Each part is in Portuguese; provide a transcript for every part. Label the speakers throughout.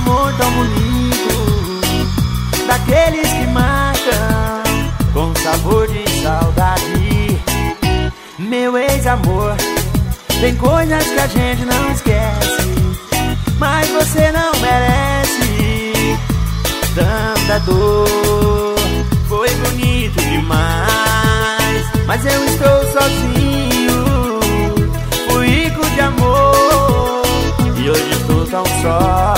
Speaker 1: amor tão bonito, daqueles que marcam com sabor de saudade. Meu ex-amor, tem coisas que a gente não esquece, mas você não merece tanta dor. Foi bonito demais, mas eu estou sozinho. Fui rico de amor e hoje estou tão só.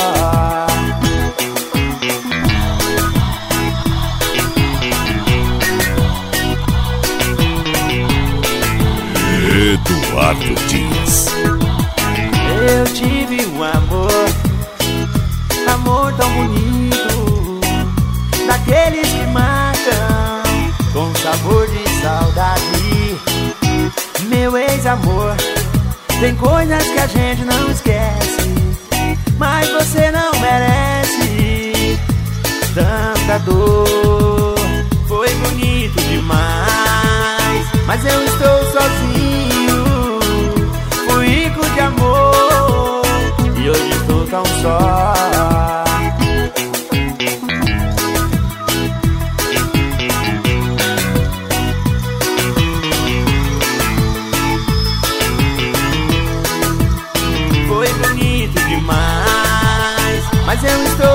Speaker 2: Eduardo Dias.
Speaker 1: Eu tive um amor tão bonito, daqueles que marcam com sabor de saudade. Meu ex-amor, tem coisas que a gente não esquece, mas você não merece tanta dor. Foi bonito demais, mas eu estou sozinho. Fui rico de amor e hoje estou tão só. Foi bonito demais, mas eu estou